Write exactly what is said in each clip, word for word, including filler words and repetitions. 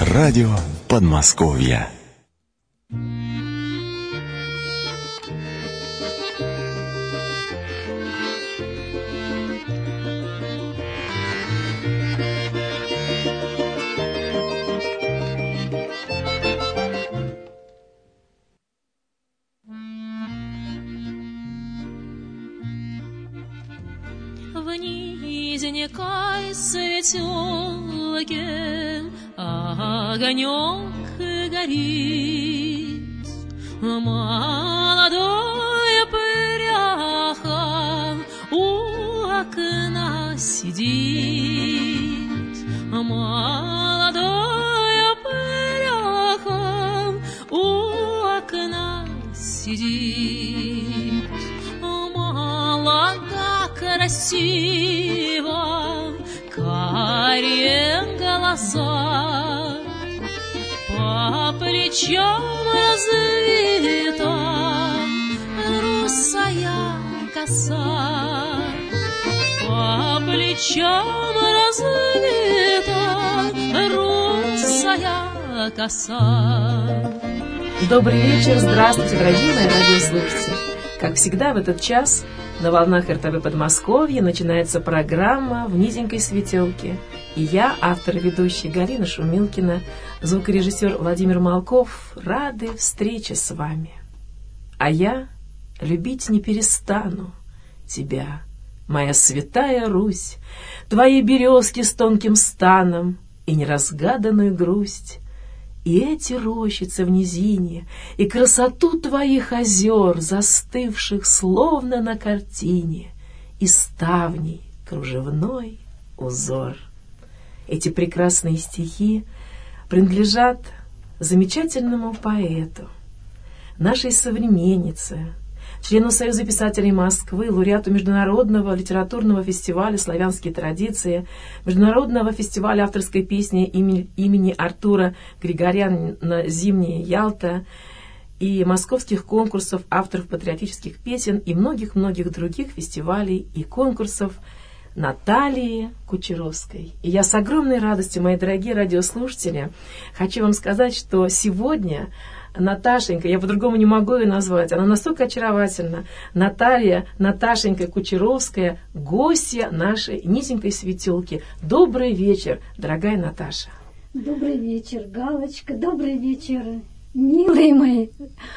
Радио Подмосковья. В низенькой светелке огонек горит, молодой пряха у окна сидит, молодой пряха у окна сидит, молода красиво, карие глаза, по плечам развита русая коса, по плечам развита русая коса. Добрый вечер, здравствуйте, дорогие мои радиослушатели. Как всегда, в этот час на волнах эр тэ вэ Подмосковья начинается программа «В низенькой светелке». И я, автор и ведущая Галина Шумилкина, звукорежиссер Владимир Малков, рады встрече с вами. А я любить не перестану тебя, моя святая Русь, твои березки с тонким станом и неразгаданную грусть, и эти рощицы в низине, и красоту твоих озер, застывших словно на картине, и ставней кружевной узор. Эти прекрасные стихи принадлежат замечательному поэту, нашей современнице, члену Союза писателей Москвы, лауреату Международного литературного фестиваля «Славянские традиции», Международного фестиваля авторской песни имени, имени Артура Григоряна «Зимняя Ялта» и московских конкурсов авторов патриотических песен и многих-многих других фестивалей и конкурсов Натальи Кучеровской. И я с огромной радостью, мои дорогие радиослушатели, хочу вам сказать, что сегодня Наташенька, я по-другому не могу ее назвать, она настолько очаровательна, Наталья, Наташенька Кучеровская, гостья нашей низенькой светелки. Добрый вечер, дорогая Наташа. Добрый вечер, Галочка, добрый вечер, милые мои,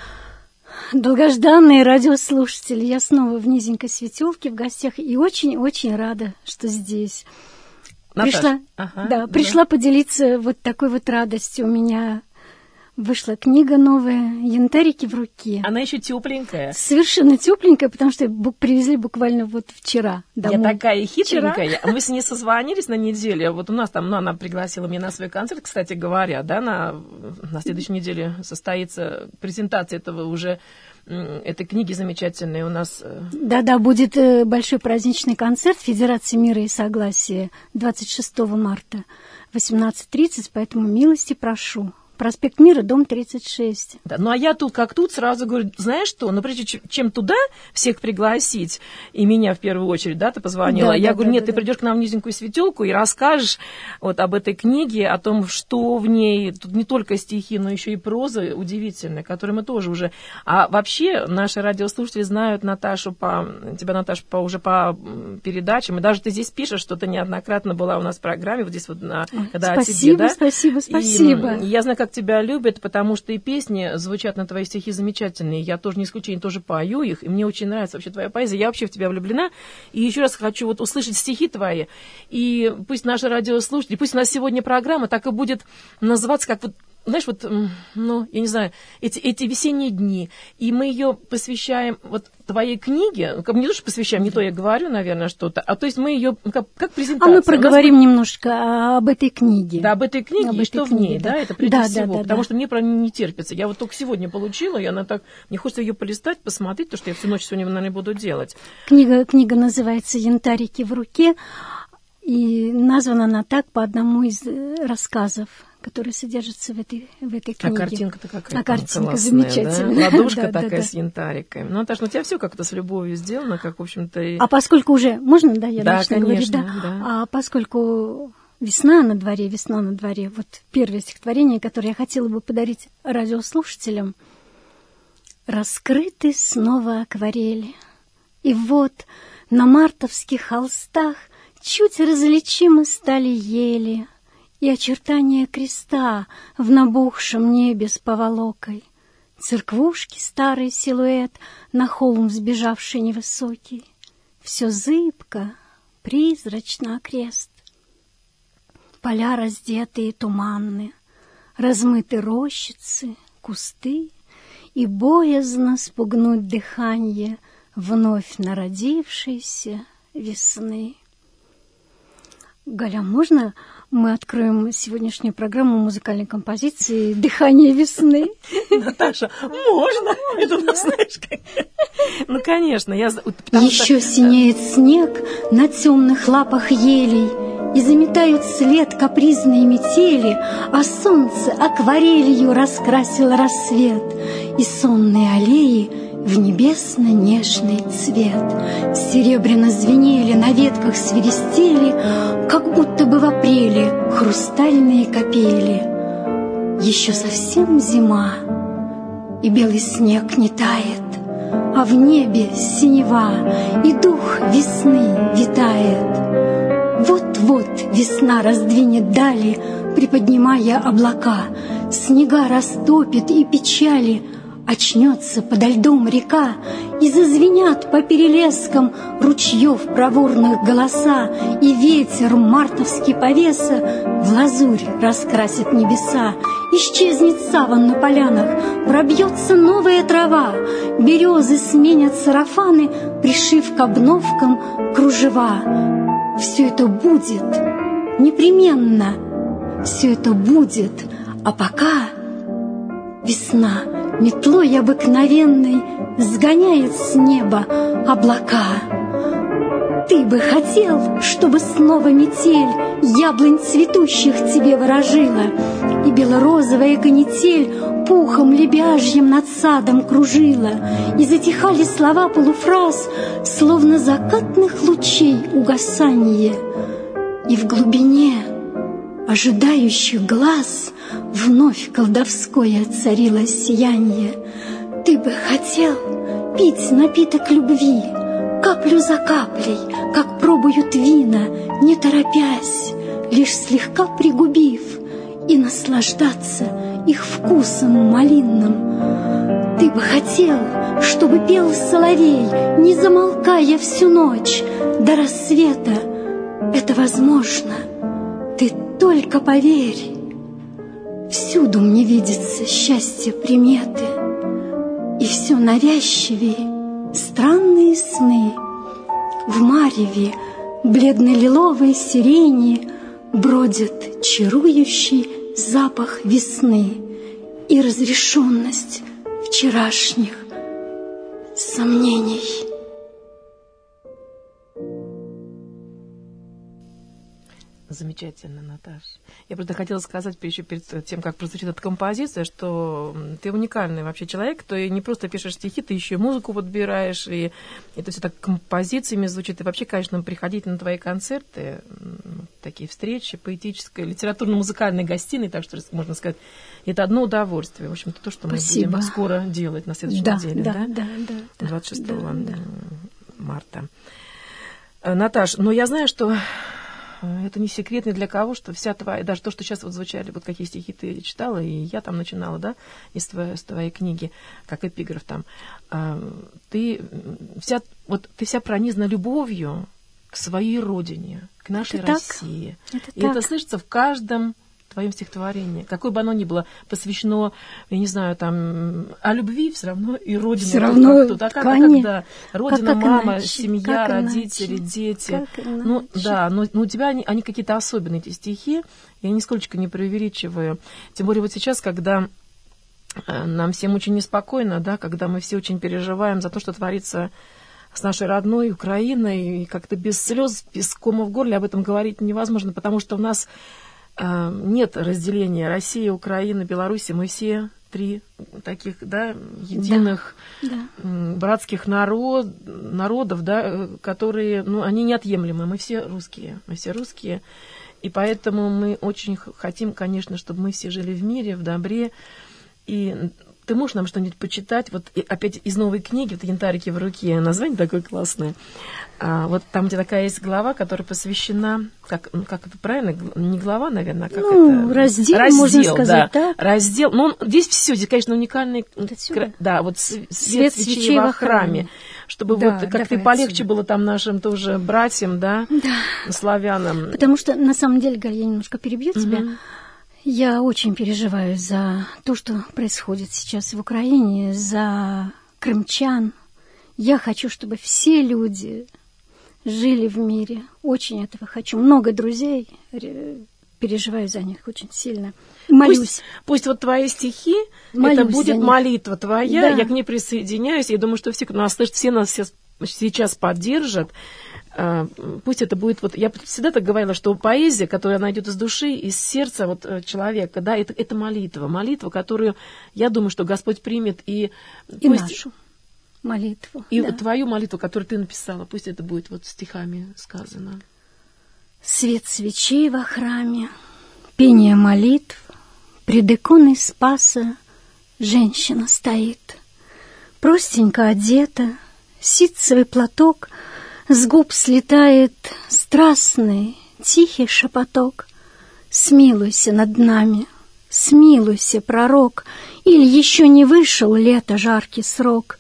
долгожданные радиослушатели. Я снова в низенькой светелке в гостях и очень-очень рада, что здесь. Наташа, пришла, ага, да, да. пришла поделиться вот такой вот радостью. У меня вышла книга новая «Янтарики в руке». Она еще тепленькая. Совершенно тепленькая, потому что бу- привезли буквально вот вчера домой. Я такая хитренькая. Вчера. Мы с ней созвонились на неделю. Вот у нас там, ну, она пригласила меня на свой концерт, кстати говоря, да, на, на следующей неделе состоится презентация этого уже, этой книги замечательной у нас. Да-да, будет большой праздничный концерт Федерации мира и согласия двадцать шестого марта в восемнадцать тридцать, поэтому милости прошу. Проспект Мира, дом тридцать шесть. Да, ну а я тут как тут сразу говорю, знаешь что, ну прежде чем туда всех пригласить, и меня в первую очередь, да, ты позвонила, да, я да, говорю, да, нет, да, ты да. придешь к нам в низенькую светелку и расскажешь вот об этой книге, о том, что в ней, тут не только стихи, но еще и проза удивительная, которую мы тоже уже... А вообще наши радиослушатели знают Наташу по... тебя, Наташа, по, уже по передачам, и даже ты здесь пишешь, что ты неоднократно была у нас в программе, вот здесь вот, на, когда спасибо, о тебе, да? Спасибо, спасибо, И, и я знаю, как тебя любят, потому что и песни звучат на твои стихи замечательные. Я тоже не исключение, тоже пою их, и мне очень нравится вообще твоя поэзия. Я вообще в тебя влюблена. И еще раз хочу вот услышать стихи твои. И пусть наши радиослушатели, пусть у нас сегодня программа так и будет называться, как вот, знаешь, вот, ну, я не знаю, эти, эти весенние дни. И мы ее посвящаем вот твоей книге, как не то, что посвящаем, не то я говорю, наверное, что-то, а то есть мы ее как, как презентация. А мы проговорим нас... немножко об этой книге. Да, об этой книге, об и что книге, в ней, да, да, это прежде да, всего, да, да, потому да. что мне про нее не терпится. Я вот только сегодня получила, и она так, мне хочется ее полистать, посмотреть, потому что я всю ночь сегодня, наверное, буду делать. Книга, книга называется «Янтарики в руке», и названа она так по одному из рассказов, которые содержатся в этой, в этой книге. А картинка-то какая? А картинка классная, замечательная. Да? Ладошка да, такая да, с янтариками. Ну, Наташа, ну у тебя все как-то с любовью сделано, как, в общем-то... И... А поскольку уже... Можно, да, я да, начну конечно, говорить? Да? да. А поскольку Весна на дворе, весна на дворе. Вот первое стихотворение, которое я хотела бы подарить радиослушателям. Раскрыты снова акварели. И вот на мартовских холстах чуть различимы стали ели и очертания креста в набухшем небе с поволокой. Церквушки старый силуэт на холм взбежавший невысокий. Все зыбко, призрачно окрест. Поля раздетые туманны, размыты рощицы, кусты, и боязно спугнуть дыханье вновь народившейся весны. Галя, можно мы откроем сегодняшнюю программу музыкальной композиции «Дыхание весны»? Наташа, можно? Это у нас, знаешь, как... Ну, конечно. Я... Еще синеет снег на темных лапах елей, и заметают след капризные метели, а солнце акварелью раскрасило рассвет, и сонные аллеи в небесно-нежный цвет серебряно звенели, на ветках свиристели, как будто бы в апреле хрустальные капели. Еще совсем зима, и белый снег не тает, а в небе синева, и дух весны витает. Вот-вот весна раздвинет дали, приподнимая облака, снега растопит и печали, очнется подо льдом река, и зазвенят по перелескам ручьев проворных голоса, и ветер мартовский повеса в лазурь раскрасит небеса. Исчезнет саван на полянах, пробьется новая трава, березы сменят сарафаны, пришив к обновкам кружева. Все это будет непременно, все это будет, а пока весна метлой обыкновенной сгоняет с неба облака. Ты бы хотел, чтобы снова метель яблонь цветущих тебе ворожила, и белорозовая канитель пухом лебяжьим над садом кружила, и затихали слова полуфраз, словно закатных лучей угасанье, и в глубине ожидающих глаз вновь колдовское царило сиянье. Ты бы хотел пить напиток любви, каплю за каплей, как пробуют вина, не торопясь, лишь слегка пригубив, и наслаждаться их вкусом малинным. Ты бы хотел, чтобы пел соловей, не замолкая всю ночь до рассвета. Это возможно, ты только поверь. Всюду мне видится счастье приметы, и все навязчивее странные сны. В мареве бледно-лиловой сирени бродит чарующий запах весны и разрешенность вчерашних сомнений. Замечательно, Наташа. Я просто хотела сказать еще перед тем, как прозвучит эта композиция, что ты уникальный вообще человек, ты не просто пишешь стихи, ты еще и музыку подбираешь, и это все так композициями звучит. И вообще, конечно, приходить на твои концерты, такие встречи, поэтической, литературно-музыкальной гостиной, так что можно сказать, это одно удовольствие. В общем-то, то, что мы Спасибо. будем скоро делать на следующей да, неделе, да? Да, да, да, двадцать шестого да, да. марта. Наташ, но я знаю, что это не секрет ни для кого, что вся твоя, даже то, что сейчас вот звучали, вот какие стихи ты читала, и я там начинала, да, из твоей, из твоей книги, как эпиграф там, ты вся, вот, ты вся пронизана любовью к своей родине, к нашей это России. Это и так. это слышится в каждом твоем стихотворении. Какое бы оно ни было посвящено, я не знаю, там, о любви, все равно и родине. Все равно, тут, а как, когда родина, как мама, иначе? семья, как родители, иначе? дети. Как ну, да, но, но у тебя они, они какие-то особенные, эти стихи. Я нисколько не преувеличиваю. Тем более вот сейчас, когда нам всем очень неспокойно, да, когда мы все очень переживаем за то, что творится с нашей родной Украиной, и как-то без слез, без кома в горле об этом говорить невозможно, потому что у нас нет разделения России, Украины, Беларуси. Мы все три таких, да, единых да, да. братских народ, народов, да, которые, ну, они неотъемлемы. Мы все русские, мы все русские. И поэтому мы очень хотим, конечно, чтобы мы все жили в мире, в добре. И ты можешь нам что-нибудь почитать? Вот опять из новой книги, вот «Янтарики в руке», название такое классное. А, вот там, где такая есть глава, которая посвящена, как, ну, как это правильно, не глава, наверное, а как ну, это? Раздел, раздел, можно сказать, да. Так. Раздел. Ну, здесь все, здесь, конечно, уникальный. Отсюда? Да, вот свет, свет свечей, свечей во храме. Чтобы да, вот как-то полегче отсюда. было там нашим тоже братьям, да, да. славянам. Потому что, на самом деле, Галь, я немножко перебью угу. тебя. Я очень переживаю за то, что происходит сейчас в Украине, за крымчан. Я хочу, чтобы все люди жили в мире. Очень этого хочу. Много друзей, переживаю за них очень сильно. Молюсь. Пусть, пусть вот твои стихи, Молюсь это будет молитва твоя. Да. Я к ней присоединяюсь. Я думаю, что все, кто нас слышит, все нас сейчас поддержат. Пусть это будет, вот я всегда так говорила, что поэзия, которая она идет из души, из сердца вот человека, да, это, это молитва, молитва, которую, я думаю, что Господь примет и... И пусть, нашу молитву. И да. твою молитву, которую ты написала, пусть это будет вот стихами сказано. Свет свечей во храме, пение молитв, пред иконой Спаса женщина стоит. Простенько одета, ситцевый платок, с губ слетает страстный, тихий шепоток. Смилуйся над нами, смилуйся, пророк, или еще не вышел лето жаркий срок,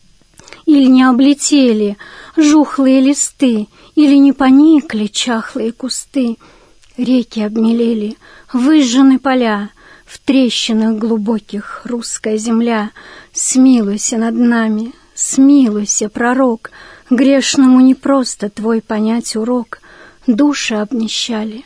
или не облетели жухлые листы, или не поникли чахлые кусты. Реки обмелели, выжжены поля, в трещинах глубоких русская земля. Смилуйся над нами, смилуйся, пророк, грешному непросто твой понять урок. Души обнищали,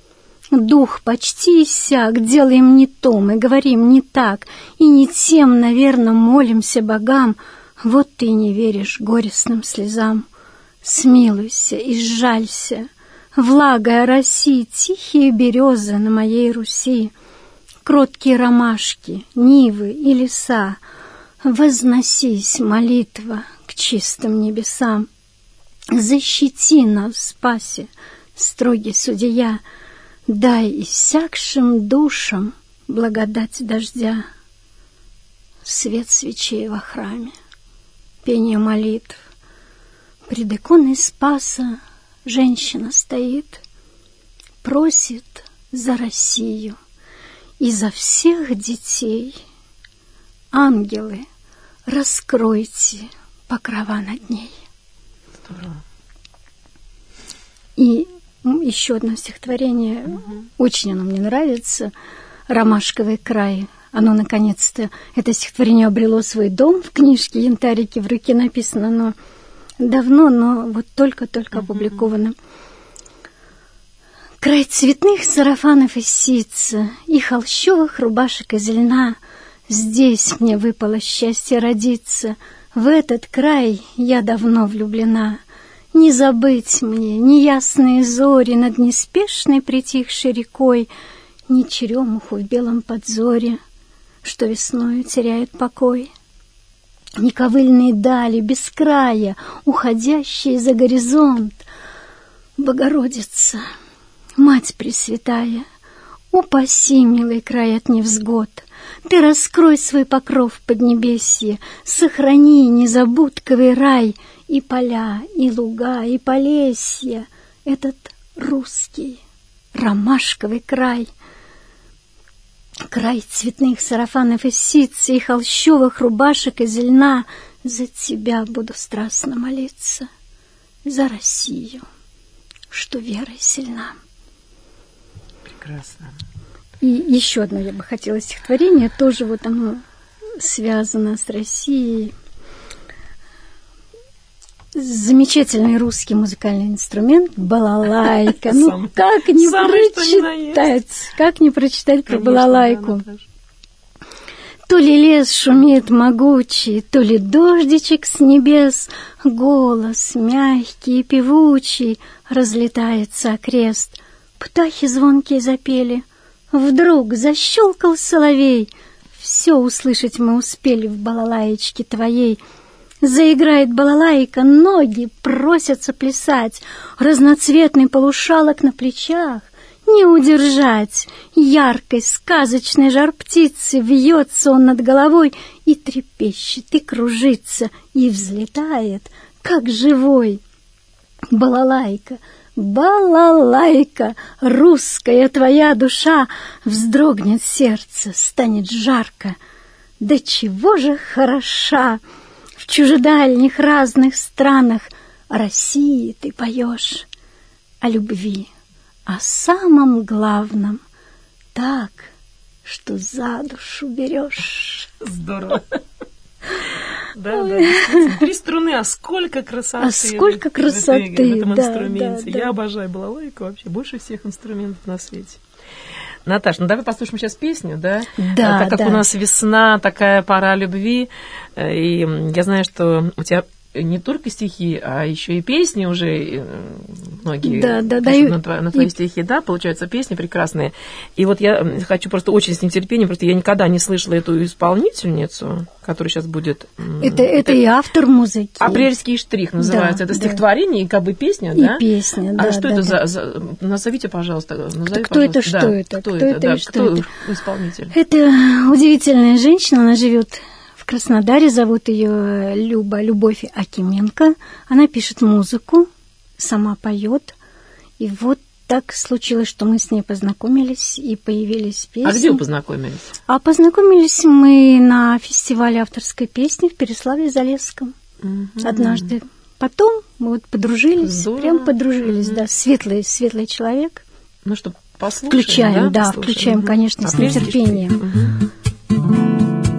дух почти иссяк, делаем не то, мы говорим не так, и не тем, наверное, молимся богам. Вот ты не веришь горестным слезам. Смилуйся и сжалься, влагой ороси тихие березы на моей Руси, кроткие ромашки, нивы и леса. Возносись, молитва, к чистым небесам. Защити нас, Спасе, строгий судья, дай иссякшим душам благодать дождя. Свет свечей во храме, пение молитв, пред иконой Спаса женщина стоит, просит за Россию и за всех детей. Ангелы, раскройте покрова над ней. Здорово. И еще одно стихотворение, угу. очень оно мне нравится, «Ромашковый край». Оно, наконец-то, это стихотворение обрело свой дом в книжке «Янтарики в руке». Написано оно давно, но вот только-только uh-huh. опубликовано. Край цветных сарафанов из ситца и холщовых рубашек из льна. Здесь мне выпало счастье родиться, в этот край я давно влюблена. Не забыть мне неясные зори над неспешной притихшей рекой, ни черемуху в белом подзоре, что весною теряет покой. Ни ковыльные дали без края, уходящие за горизонт. Богородица, Мать Пресвятая, упаси, милый край, от невзгод. Ты раскрой свой покров поднебесье, сохрани незабудковый рай, и поля, и луга, и полесья, этот русский ромашковый край. Край цветных сарафанов из ситца и холщовых рубашек из льна. За тебя буду страстно молиться, за Россию, что верой сильна. Прекрасно. И еще одно я бы хотела стихотворение, тоже вот оно связано с Россией. Замечательный русский музыкальный инструмент — балалайка. Ну, как не прочитать, как не прочитать про балалайку. То ли лес шумит могучий, то ли дождичек с небес, голос мягкий и певучий разлетается окрест. Птахи звонкие запели, вдруг защелкал соловей. Все услышать мы успели в балалаечке твоей. Заиграет балалайка, ноги просятся плясать, разноцветный полушалок на плечах, не удержать. Яркой, сказочной жар-птицы вьется он над головой и трепещет, и кружится, и взлетает, как живой. Балалайка, балалайка, русская твоя душа, вздрогнет сердце, станет жарко. Да чего же хороша! В чужедальних разных странах о России ты поешь, о любви, о самом главном, так, что за душу берешь. Здорово. Да, да, действительно. Три струны, а сколько красоты. А сколько красоты, в этом да, инструменте. да, да. Я обожаю балалайку вообще, больше всех инструментов на свете. Наташ, ну давай послушаем сейчас песню, да? Да, Так как да. у нас весна, такая пора любви, и я знаю, что у тебя не только стихи, а еще и песни уже многие да, да, пишут даю... на, твои, на твои и... стихи, да, получаются песни прекрасные. И вот я хочу просто очень с нетерпением, просто я никогда не слышала эту исполнительницу, которая сейчас будет... Это, это, это и автор музыки. «Апрельский штрих» называется. Да, это да. стихотворение и как бы песня, и да? И песня, да. А что да, это да. за, за... Назовите, пожалуйста. Назови, кто пожалуйста. это, что да. это? Кто, кто это, это, да. что кто это? исполнитель? Это удивительная женщина, она живет в Краснодаре, зовут ее Люба, Любовь Акименко. Она пишет музыку, сама поет. И вот так случилось, что мы с ней познакомились, и появились песни. А где вы познакомились? А познакомились мы на фестивале авторской песни в Переславле-Залесском угу. однажды. Потом мы вот подружились, Здорово. прям подружились, угу. да, светлый, светлый человек. Ну что, послушаем, Включаем, да, да включаем, угу. конечно, с нетерпением. Угу.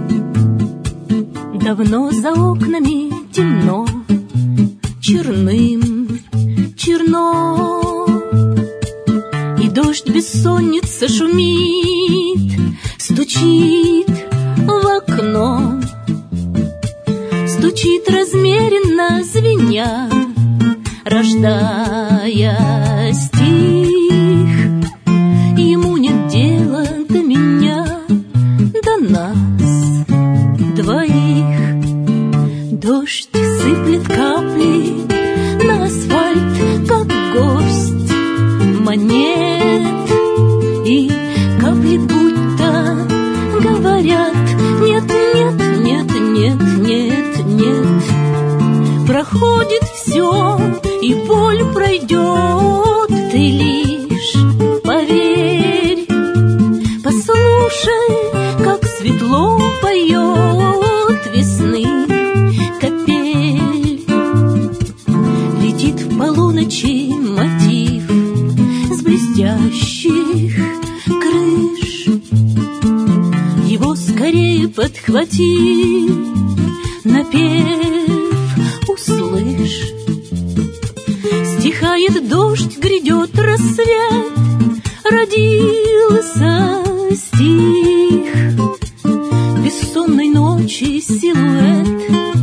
Давно за окнами темно, черным, черно, и дождь бессонница шумит, стучит в окно, стучит размеренно, звеня, рождая стих. Ему нет дела до меня, до нас двоих. Дождь сыплет капли на асфальт, как горсть монет, и капли будто говорят: нет, нет, нет, нет, нет, нет. Проходит все, и боль пройдет, ты лишь поверь. Послушай, как светло поет весны капель. Летит в полуночи мотив с блестящих крыш. Его скорее подхвати, напев услышь. Стихает дождь, грядет рассвет, родился стих. Бессонной ночи силуэт,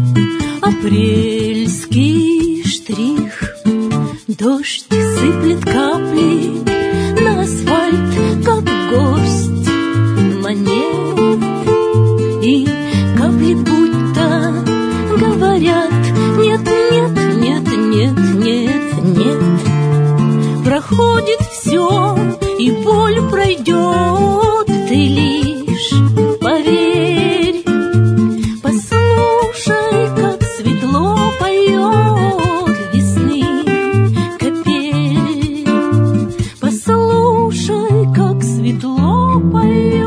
апрельский штрих. Дождь сыплет капли на асфальт, как горсть монет, и капли будто говорят: нет, нет, нет, нет, нет, нет. Проходит все, и боль пройдет, ты лишь поверь. Послушай, как светло поет весны капель. Послушай, как светло поет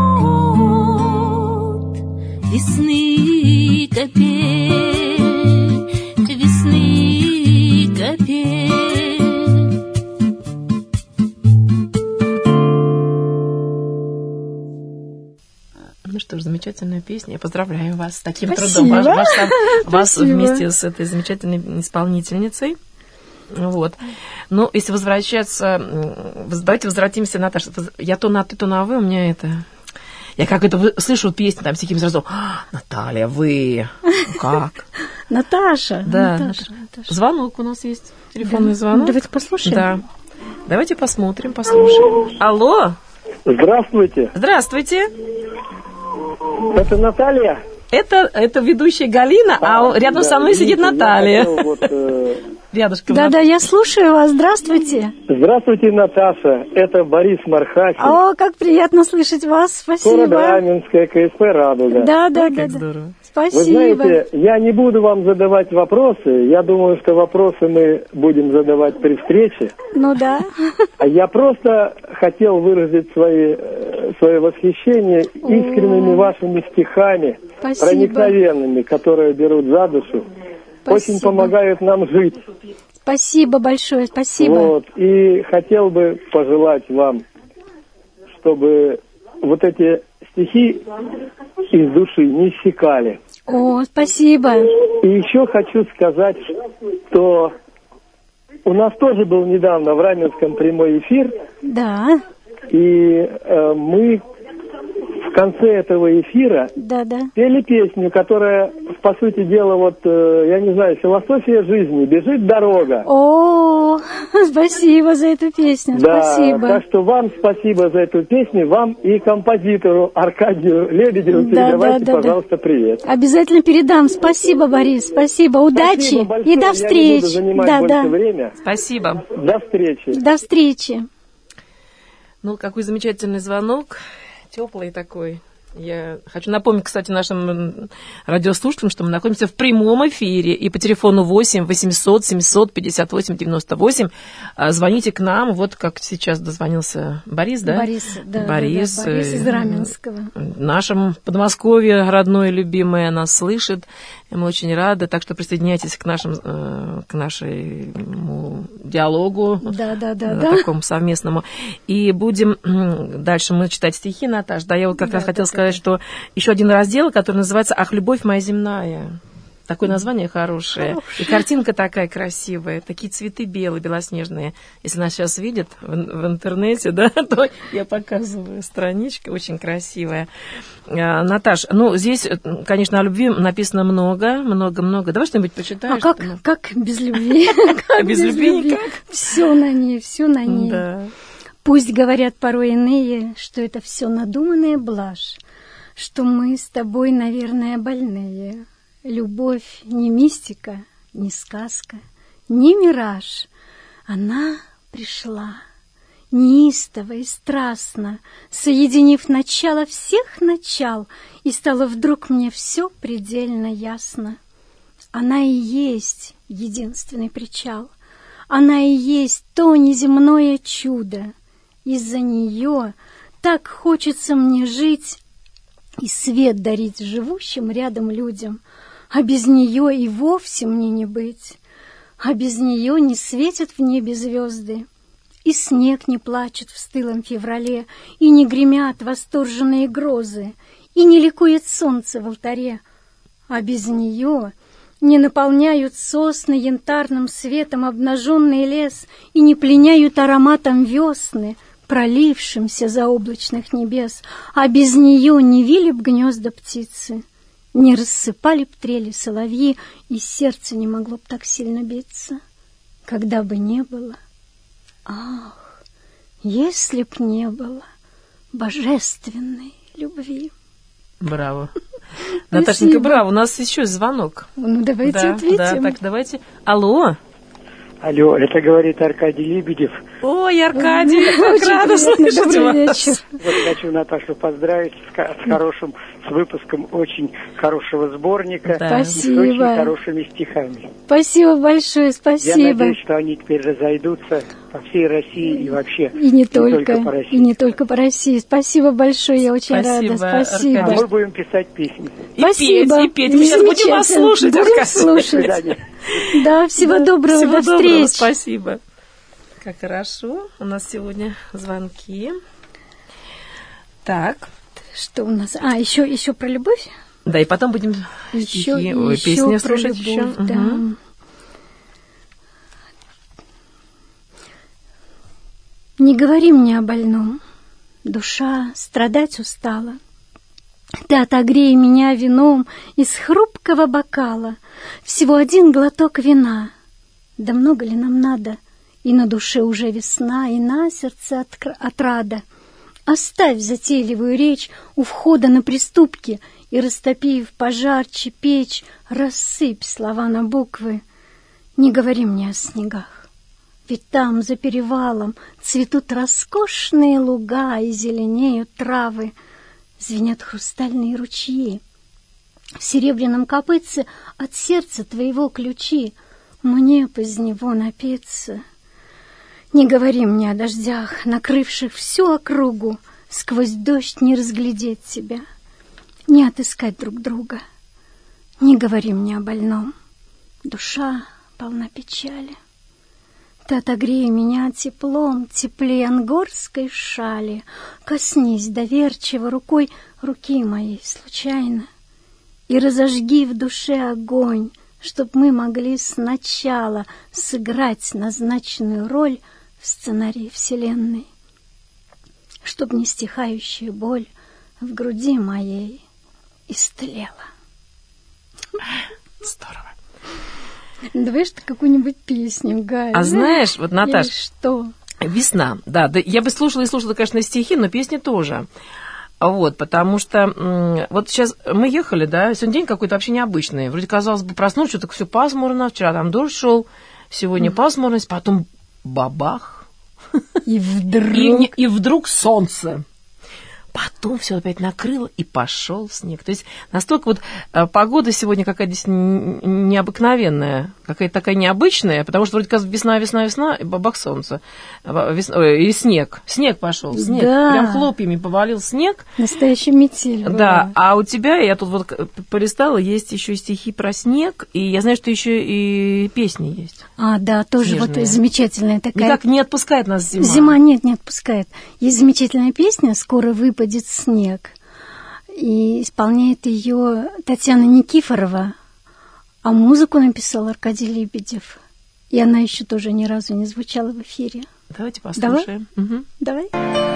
весны капель, весны капель. Ну что ж, замечательная песня. Я поздравляю вас с таким Спасибо. трудом. Вас, вас, вас Спасибо. вместе с этой замечательной исполнительницей. Вот. Ну, если возвращаться... Давайте возвратимся, Наташа. Я то на ты, то на вы. У меня это... Я как это слышу песню, там всякими сразу: Наталья, вы... Как? Наташа. Да. Наташа, Наташа. Звонок у нас есть. Телефонный Да. звонок. Давайте послушаем. Да. Давайте посмотрим, послушаем. Алло. Здравствуйте. Здравствуйте. Это Наталья? Это, это ведущая Галина, а, а рядом да, со мной извините, сидит Наталья. Я хотел вот, э, рядышком. Да-да, я слушаю вас. Здравствуйте. Здравствуйте, Наташа. Это Борис Мархасин. О, как приятно слышать вас. Город Спасибо. Раменское, КСП «Радуга». Да, да, Ой, да. как да. здорово. Вы Спасибо. знаете, я не буду вам задавать вопросы. Я думаю, что вопросы мы будем задавать при встрече. Ну да. А я просто хотел выразить свои, э, свое восхищение искренними вашими стихами, Спасибо. проникновенными, которые берут за душу. Очень Спасибо. помогают нам жить. Спасибо большое, спасибо. Вот. И хотел бы пожелать вам, чтобы вот эти стихи из души не иссякали. О, спасибо. И еще хочу сказать, что у нас тоже был недавно в Раменском прямой эфир, Да, и э, мы в конце этого эфира да, да. пели песню, которая, по сути дела, вот, э, я не знаю, философия жизни, бежит дорога. О, спасибо за эту песню, Да, спасибо. так что вам спасибо за эту песню, вам и композитору Аркадию Лебедеву Да, передавайте, да, да, пожалуйста, привет. Обязательно передам. Спасибо, Борис, спасибо. Удачи Спасибо большое, и до я не встреч. буду занимать Да, больше да. время. Спасибо. До встречи. До встречи. Ну, какой замечательный звонок, теплый такой. Я хочу напомнить, кстати, нашим радиослушателям, что мы находимся в прямом эфире, и по телефону восемь восемьсот семьсот пятьдесят восемь девяносто восемь звоните к нам, вот как сейчас дозвонился Борис, да? Борис, да, Борис, да, да, Борис из э, Раменского. В нашем Подмосковье родное, любимое, нас слышит, и мы очень рады, так что присоединяйтесь к, нашим, э, к нашему диалогу, Да, да, да, э, да. такому совместному. И будем дальше мы читать стихи, Наташ. Да, я вот как Да, раз хотела да, сказать, что еще один раздел, который называется «Ах, любовь моя земная». Такое название хорошее. Хорошее. И картинка такая красивая. Такие цветы белые, белоснежные. Если нас сейчас видят в, в интернете, да, то я показываю. Страничка очень красивая. А, Наташ, ну, здесь, конечно, о любви написано много, много-много. Давай что-нибудь почитаешь. А как, ты? как без любви? Как Без любви никак? Все на ней, все на ней. Да. Пусть говорят порой иные, что это все надуманная блажь, что мы с тобой, наверное, больные. Любовь не мистика, не сказка, не мираж. Она пришла неистово и страстно, соединив начало всех начал, и стало вдруг мне все предельно ясно. Она и есть единственный причал, она и есть то неземное чудо. Из-за нее так хочется мне жить и свет дарить живущим рядом людям, а без нее и вовсе мне не быть, а без нее не светят в небе звезды, и снег не плачет в стылом феврале, и не гремят восторженные грозы, и не ликует солнце в алтаре, а без нее не наполняют сосны янтарным светом обнаженный лес и не пленяют ароматом весны, пролившимся заоблачных небес, а без нее не вили б гнезда птицы, не рассыпали б трели соловьи, и сердце не могло б так сильно биться, когда бы не было, ах, если б не было божественной любви. Браво. Наташенька, браво. У нас еще звонок. Ну, давайте да, ответим. Да, так, давайте. Алло. Алло, это говорит Аркадий Лебедев. Ой, Аркадий, Очень как рада приятно. слышать Добрый вас. вечер. Вот хочу Наташу поздравить с, ка- с хорошим, с выпуском очень хорошего сборника. Да. И с Спасибо. очень хорошими стихами. Спасибо большое, Я спасибо. надеюсь, что они теперь разойдутся по всей России и вообще И не только, по России. и не только по России. Спасибо большое, я очень Спасибо, рада. Спасибо. А Аркадий. мы будем писать песни. И Спасибо. петь, и петь. Мы сейчас будем вас Замечательно. слушать, Будем Аркадий. До слушать. свидания. Да, всего доброго, Всего до доброго, встречи. спасибо. Как хорошо. У нас сегодня звонки. Так. Что у нас? А, еще, еще про любовь? Да, и потом будем Еще, стихи, ой, еще песни про слушать еще. любовь, да. Мгм. Не говори мне о больном, душа страдать устала. Ты отогрей меня вином из хрупкого бокала, всего один глоток вина. Да много ли нам надо? И на душе уже весна, и на сердце откр- отрада. Оставь затейливую речь у входа на приступки, и, растопив пожарче печь, рассыпь слова на буквы. Не говори мне о снегах, ведь там, за перевалом, цветут роскошные луга и зеленеют травы, звенят хрустальные ручьи. В серебряном копытце от сердца твоего ключи, мне поз него напиться. Не говори мне о дождях, накрывших всю округу, сквозь дождь не разглядеть тебя, не отыскать друг друга. Не говори мне о больном, душа полна печали. Ты отогрей меня теплом, теплее ангорской шали, коснись доверчиво рукой руки моей случайно и разожги в душе огонь, чтоб мы могли сначала сыграть назначенную роль в сценарии Вселенной, чтоб не стихающая боль в груди моей истлела. Здорово. Давай что какую-нибудь песню, Галя. А знаешь, вот, Наташ, Или что? «Весна», да, да, я бы слушала и слушала, конечно, стихи, но песни тоже. Вот, потому что м- вот сейчас мы ехали, да, сегодня день какой-то вообще необычный. Вроде, казалось бы, проснулся, что-то все пасмурно, вчера там дождь шел, сегодня mm. пасмурность, потом бабах. И вдруг... И, и вдруг солнце. Потом все опять накрыло, и пошел снег. То есть настолько вот а, погода сегодня какая-то необыкновенная, какая-то такая необычная, потому что вроде как весна, весна, весна, и бабах солнце. Весна, ой, и снег. Снег пошел, снег. Да. Прям хлопьями повалил снег. Настоящий метель. Да, была. а у тебя, я тут вот полистала, есть еще и стихи про снег, и я знаю, что еще и песни есть. А, да, тоже Снежные. вот замечательная такая. Никак не отпускает нас зима. Зима нет, не отпускает. Есть замечательная песня «Скоро выпадет снег». И исполняет ее Татьяна Никифорова, а музыку написал Аркадий Лебедев. И она еще тоже ни разу не звучала в эфире. Давайте послушаем. Давай? Угу. Давай.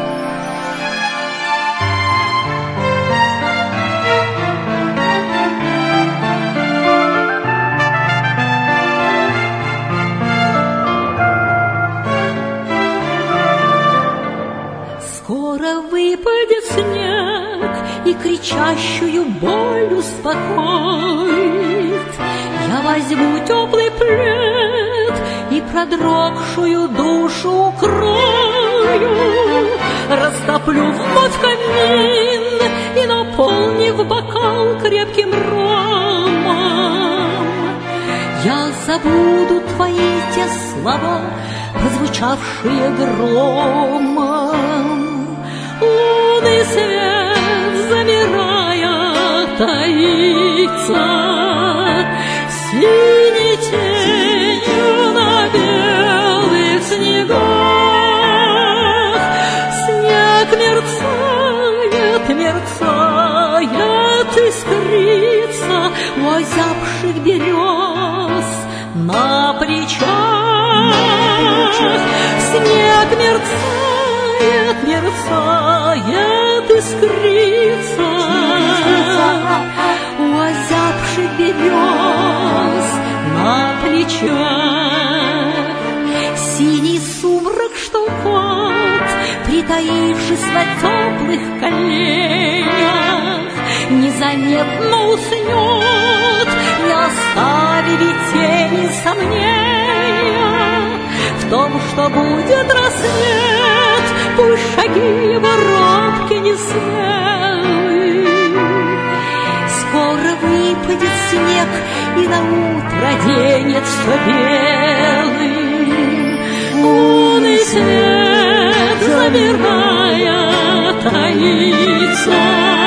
Скоро выпадет снег и кричащую боль успокоит. Я возьму теплый плед и продрогшую душу укрою. Растоплю вновь камин и, наполнив бокал крепким ромом, я забуду твои те слова, прозвучавшие громом. Лунный свет, замирая, таится синей тенью на белых снегах. Снег мерцает, мерцает, искрится у озябших берез на плечах. Снег мерцает, мерцает, искрится у озябших берез на плечах. Синий сумрак, что кот, притаившись на теплых коленях, незаметно уснет, не оставив тени сомнения в том, что будет рассвет. Пусть шаги его робки не смелы. Скоро выпадет снег, и на утро оденет все белым. Лунный свет, замирая, таится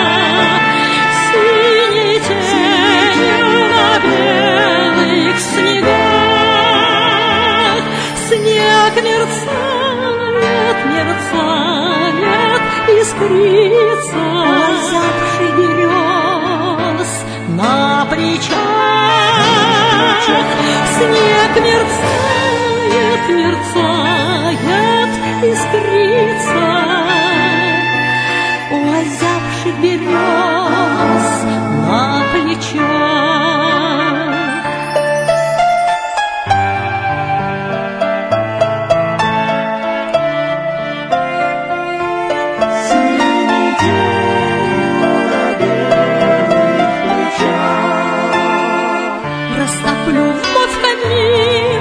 синей тенью на белых снегах. Снег мерцает, мерцает, искрится озябший берез на плечах. Снег мерцает, мерцает, искрится у озябших берез на плечах. Растоплю вновь камин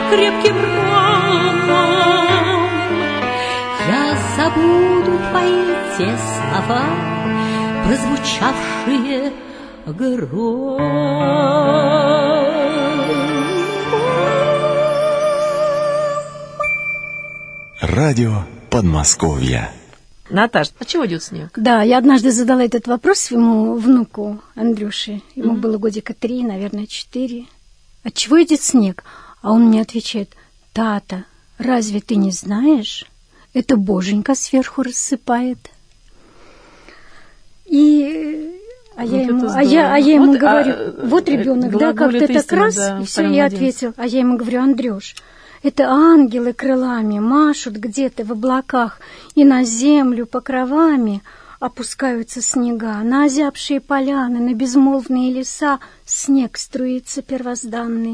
крепким ромом. Я забуду твои те слова, прозвучавшие громом. Радио Подмосковья. Наташ, а чего идет снег? Да, я однажды задала этот вопрос своему внуку Андрюше. Ему mm-hmm. было годика три, наверное, четыре. От чего идет снег? А он мне отвечает: тата, разве ты не знаешь? Это Боженька сверху рассыпает. И... А, вот я ему, а, я, а я ему вот, говорю, а, вот ребенок, да, как-то так раз, да, и все, я ответил. А я ему говорю: Андрюш, это ангелы крылами машут где-то в облаках, и на землю покровами опускаются снега, на озябшие поляны, на безмолвные леса снег струится первозданный,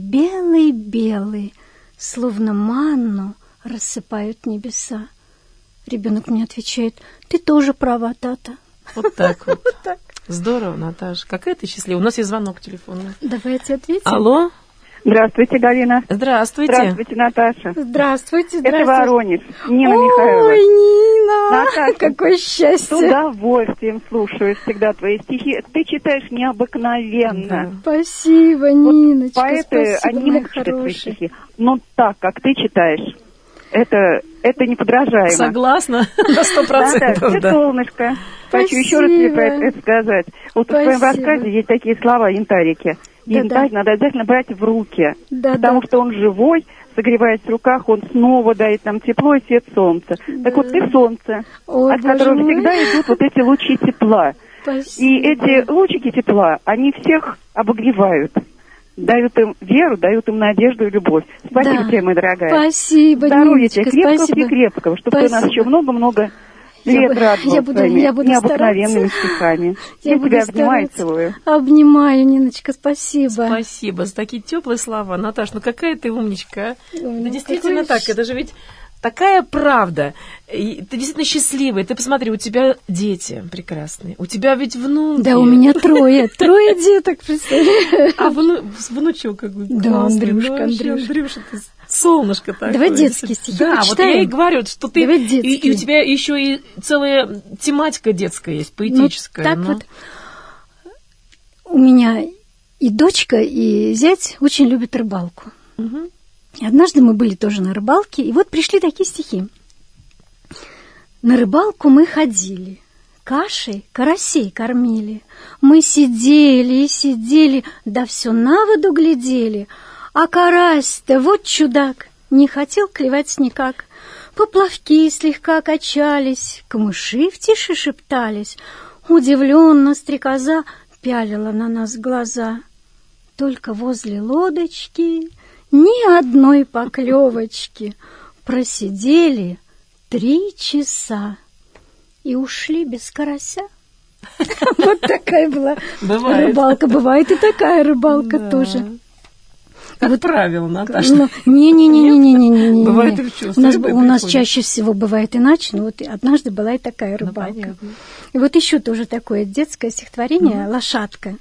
белый-белый, словно манну рассыпают небеса. Ребенок мне отвечает: ты тоже права, тата. Вот так вот. Вот так. Здорово, Наташа. Какая ты счастливая. У нас есть звонок телефонный. Давайте ответим. Алло. Здравствуйте, Галина. Здравствуйте. Здравствуйте, Наташа. Здравствуйте, здравствуйте. Это Воронеж. Нина Ой, Михайловна. Ой, Нина, Наташа, какое счастье. С удовольствием слушаю всегда твои стихи. Ты читаешь необыкновенно. Да. Спасибо, Ниночка, вот поэты, спасибо, они могут читать твои стихи. Но так, как ты читаешь, это, это неподражаемо. Согласна на сто процентов. Наташа, ты солнышко. Хочу еще раз тебе про это сказать. Вот Спасибо. в твоем рассказе есть такие слова, янтарики. Янтарь Да-да. надо обязательно брать в руки, Да-да. потому что он живой, согреваясь в руках, он снова дает нам тепло и свет солнца. Да. Так вот, ты солнце, Ой, от Боже которого мой. всегда идут вот эти лучи тепла. Спасибо. И эти лучики тепла, они всех обогревают, дают им веру, дают им надежду и любовь. Спасибо Да. тебе, моя дорогая. Спасибо, Здоровья Ниночка, тебе, крепкого спасибо. и крепкого, чтобы ты нас Спасибо. еще много-много Я лет бу- радовал я буду- своими я буду необыкновенными стараться. стихами. Я Я, буду тебя обнимаю и стараться. целую. Обнимаю, Ниночка, спасибо. Спасибо за такие теплые слова. Наташ, ну какая ты умничка. А? Ой, Да ну действительно какой так. Это же ведь такая правда. И ты действительно счастливая. Ты посмотри, у тебя дети прекрасные. У тебя ведь внуки. Да, у меня трое. Трое деток, представляешь? А вну... внучок какой Да, классный. Андрюшка, Ну, вообще, Андрюшка. Андрюша, ты солнышко такое. Давай детские стихи Да, почитаем. вот я и говорю, что ты... Давай И, детские. и у тебя еще и целая тематика детская есть, поэтическая. Ну, так но... вот, у меня и дочка, и зять очень любят рыбалку. Угу. И однажды мы были тоже на рыбалке, и вот пришли такие стихи. На рыбалку мы ходили, кашей карасей кормили. Мы сидели и сидели, да все на воду глядели. А карась-то, вот чудак, не хотел клевать никак. Поплавки слегка качались, камыши в тиши шептались. Удивленно стрекоза пялила на нас глаза. Только возле лодочки ни одной поклевочки. Просидели три часа и ушли без карася. Вот такая была рыбалка. Бывает и такая рыбалка тоже. Как правило, Наташа. Не-не-не-не-не-не-не. Бывает и в чувстве. У нас, у нас чаще всего бывает иначе, но вот однажды была и такая рыбалка. Ну, и вот еще тоже такое детское стихотворение «Лошадка».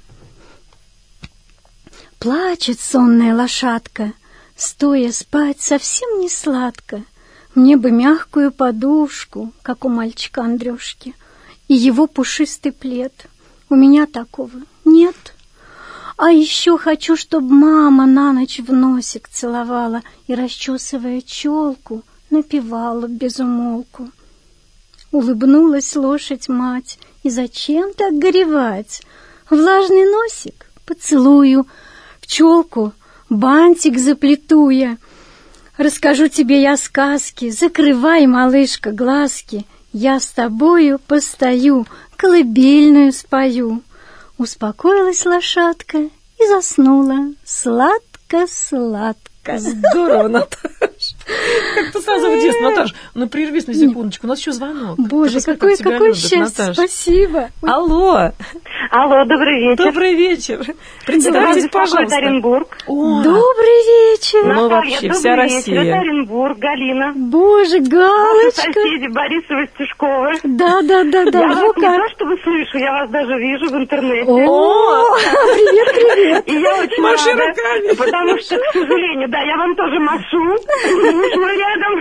Плачет сонная лошадка, стоя спать совсем не сладко. Мне бы мягкую подушку, как у мальчика Андрюшки, и его пушистый плед. У меня такого нет. А еще хочу, чтобы мама на ночь в носик целовала и, расчесывая челку, напевала безумолку. Улыбнулась лошадь-мать, и зачем так горевать? Влажный носик поцелую, в челку бантик заплету я. Расскажу тебе я сказки, закрывай, малышка, глазки. Я с тобою постою, колыбельную спою. Успокоилась лошадка и заснула сладко-сладко. Здорово, Наташа. Как-то сразу в детство. Наташа, ну прервись на секундочку, у нас еще звонок. Боже, какое, какое счастье. Спасибо. Алло. Алло, добрый вечер. Добрый вечер. Представьтесь, пожалуйста. Это Оренбург. Добрый вечер. Мы вообще, вся Россия. Это Оренбург, Галина. Боже, Галочка. Наши соседи Борисова, Стешкова. Да, да, да, да. Я вас не то, что чтобы слышу, я вас даже вижу в интернете. О, привет, привет. И я очень Маши рада, руками. потому что, к сожалению, да, я вам тоже машу, муж мой рядом.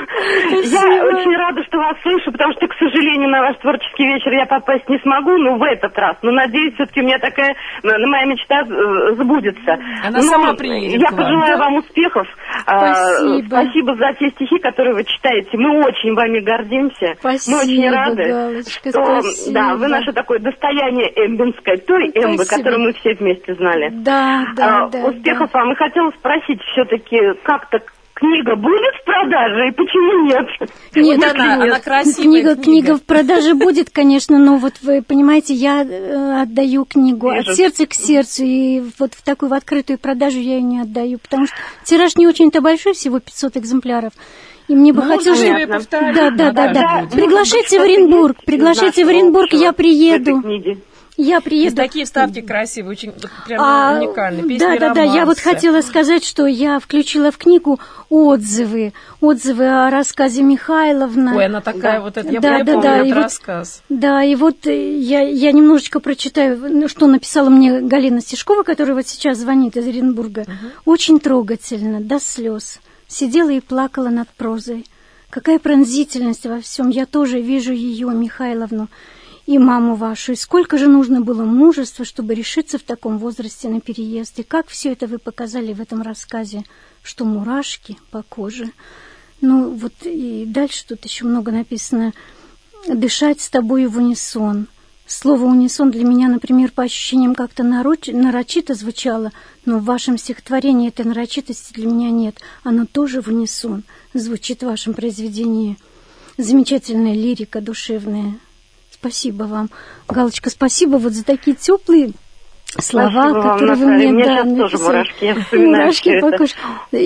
Я очень рада, что вас слышу, потому что, к сожалению, на ваш творческий вечер я попасть не смогу, ну, в этот раз. Но, надеюсь, все-таки у меня такая, моя мечта сбудется. Она Но сама приедет я к вам, пожелаю да? вам успехов. Спасибо. Спасибо за те стихи, которые вы читаете. Мы очень вами гордимся. Спасибо, Мы очень рады, Галочка, что спасибо. да, вы наше такое достояние эмбинское, той эмбы, Спасибо. которую мы все вместе знали. Да, да, А, да. успехов да. вам. И хотела спросить, все-таки как-то книга будет в продаже и почему нет? Нет, Вот она, она красивая книга, книга. книга в продаже будет, конечно, но вот вы понимаете, я э, отдаю книгу Вижу. от сердца к сердцу, и вот в такую в открытую продажу я ее не отдаю, потому что тираж не очень-то большой, всего пятьсот экземпляров. И мне бы Можно хотелось, же чтобы... ее повторить? Да, да, да, Надо да. будет. Приглашайте в Может быть, Оренбург, что-то приглашайте есть в Оренбург, нашего я общего в приеду. этой книге? Я Есть приеду. такие вставки красивые, очень вот прям А, уникальные. Песни, да, да, да, я вот романсы. хотела сказать, что я включила в книгу отзывы, отзывы о рассказе Михайловна. Ой, она такая Да. вот, это, я, Да, я да, помню да, этот и вот- рассказ. Да, и вот э, я, я немножечко прочитаю, ну, что написала мне Галина Стешкова, которая вот сейчас звонит из Оренбурга. Очень трогательно, до слез. Сидела и плакала над прозой. Какая пронзительность во всем. Я тоже вижу ее, Михайловну, и маму вашу. И сколько же нужно было мужества, чтобы решиться в таком возрасте на переезд. И как все это вы показали в этом рассказе, что мурашки по коже. Ну, вот и дальше тут еще много написано. Дышать с тобою в унисон. Слово «унисон» для меня, например, по ощущениям как-то нароч- нарочито звучало, но в вашем стихотворении этой нарочитости для меня нет. Оно тоже в унисон звучит в вашем произведении. Замечательная лирика душевная. Спасибо вам, Галочка, спасибо вот за такие теплые слова, Спасибо вам, которые вы Наталья. мне Мне да, сейчас тоже написали. мурашки, я вспоминаю Мурашки всё это. по коже.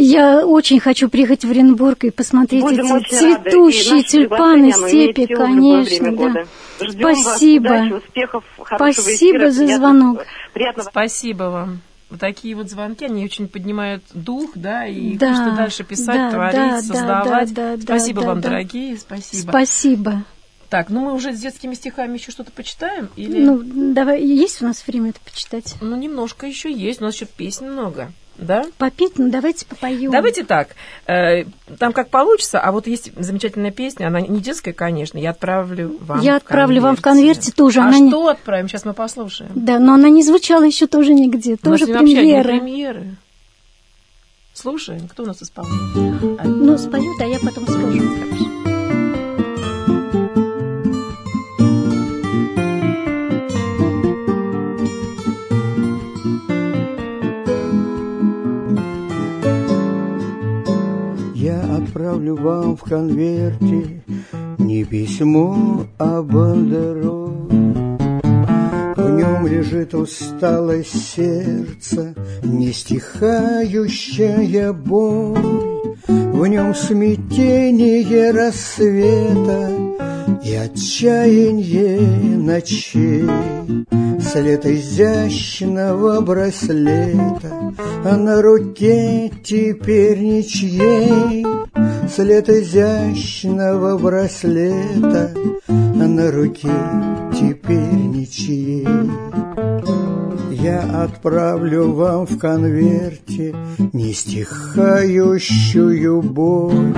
Я очень хочу приехать в Оренбург и посмотреть Будем эти очень рады. И цветущие наше тюльпаны, приглашение, оно имеет степи, силу в любое конечно, время да. года. Ждем Спасибо. вас, удачи, успехов, хорошего Спасибо эфира, за приятного- звонок. Приятного. Спасибо вам. Вот такие вот звонки, они очень поднимают дух, да, и Да, хочется дальше писать, да, творить, да, создавать. да, да, Спасибо да, вам, да. дорогие, спасибо. Спасибо. Так, ну мы уже с детскими стихами еще что-то почитаем? Или... Ну, давай, есть у нас время это почитать? Ну, немножко еще есть, у нас еще песен много, да? Попеть? Ну, давайте попоем. Давайте так, э, там как получится, а вот есть замечательная песня, она не детская, конечно, я отправлю вам Я в отправлю вам в конверте. конверте тоже. А она не- что отправим? Сейчас мы послушаем. Да, но она не звучала еще тоже нигде. У нас Тоже сегодня вообще одни премьера. премьеры. Слушаем, кто у нас исполняет? Ну, споют, а я потом скажу. Я отправлю вам в конверте не письмо, а бандероль. В нем лежит усталое сердце, не стихающая боль. В нем смятение рассвета и отчаяние ночей. След изящного браслета, а на руке теперь ничьей. След изящного браслета, а на руке теперь ничьей. Я отправлю вам в конверте не стихающую боль.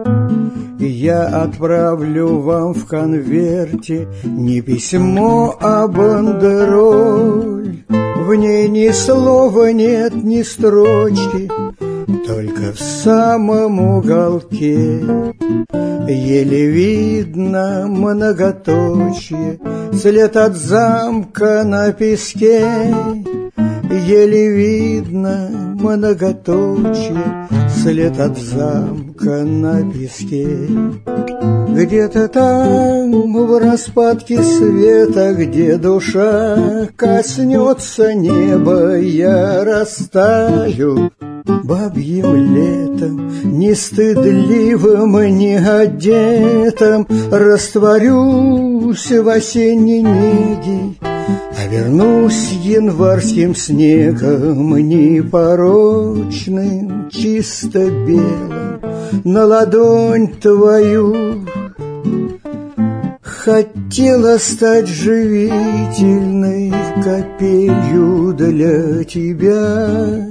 Я отправлю вам в конверте не письмо, а бандероль. В ней ни слова нет, ни строчки, только в самом уголке еле видно многоточие, след от замка на песке. Еле видно многоточие, след от замка на песке. Где-то там в распадке света, где душа коснется неба, я растаю бабьим летом, не стыдливым, не одетым, растворюсь в осенней неге, а вернусь январским снегом непорочным, чисто белым, на ладонь твою. хотела стать живительной капелью для тебя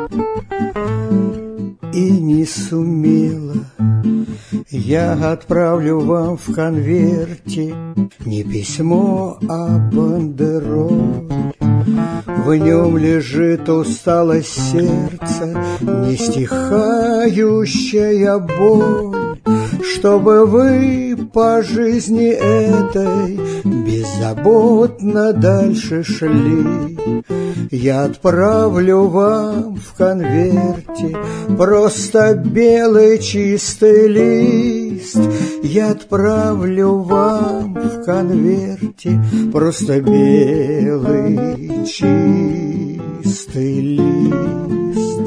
и не сумела. Я отправлю вам в конверте не письмо, а бандероль. В нем лежит усталость сердца, не стихающая боль, чтобы вы по жизни этой беззаботно дальше шли. Я отправлю вам в конверте просто белый чистый лист. Я отправлю вам в конверте просто белый чистый лист.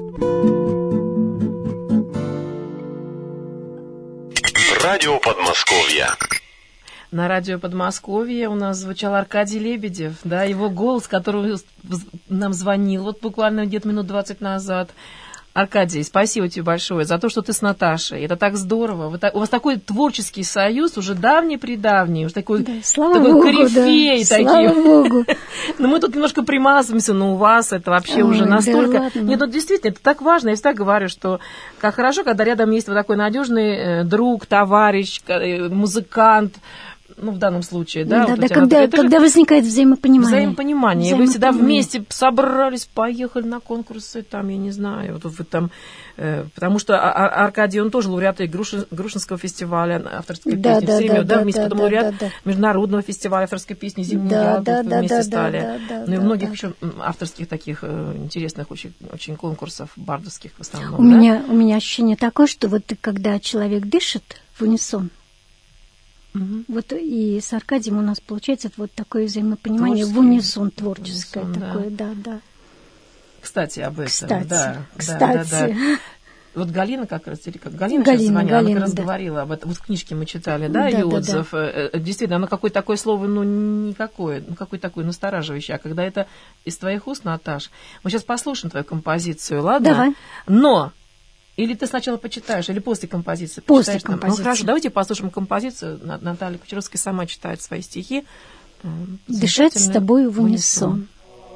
Радио Подмосковья. На радио Подмосковье у нас звучал Аркадий Лебедев, да, его голос, который нам звонил вот буквально где-то минут двадцать назад. Аркадий, спасибо тебе большое за то, что ты с Наташей. Это так здорово. Вы так, у вас такой творческий союз, уже давний-предавний, уже такой, да, слава такой Богу, корифей. Да, такие. слава Богу. Но мы тут немножко примазываемся, но у вас это вообще Ой, уже настолько... Да ладно. Нет, ну действительно, это так важно. Я всегда говорю, что как хорошо, когда рядом есть вот такой надежный друг, товарищ, музыкант, ну, в данном случае, да. Да, вот да, когда, когда же возникает взаимопонимание. Взаимопонимание. Вы всегда вместе собрались, поехали на конкурсы, там, я не знаю, вот вы там, э, потому что Аркадий, он тоже лауреат Грушин, Грушинского фестиваля авторской да, песни. Да, Все время, да, да, да, вместе, да, потом да, лауреат да, да. Международного фестиваля авторской песни «Зимний да, яд», да, да, вместе да, стали. Да, да, ну и да, многих да. еще авторских таких э, интересных очень, очень конкурсов, бардовских в основном. У, да? меня, у меня ощущение такое, что вот когда человек дышит в унисон, Угу. вот и с Аркадием у нас получается вот такое взаимопонимание Творческий. в унисон творческое Унисон, такое, да, да. Кстати, об этом. Кстати, да, кстати. Да, да, да. Вот Галина как раз, или как Галина, Галина, сейчас звонила, Галина, она как раз да. говорила об этом. Вот в книжке мы читали, да, Да, ее да, отзыв. Да. Действительно, оно какое-то такое слово, ну, никакое, ну, какое такое настораживающее. А когда это из твоих уст, Наташ, мы сейчас послушаем твою композицию, ладно? Давай. Но... Или ты сначала почитаешь, или после композиции после почитаешь? Композиции. Ну, хорошо, давайте послушаем композицию. Наталья Кучеровская сама читает свои стихи. «Дышать с тобою в унисон».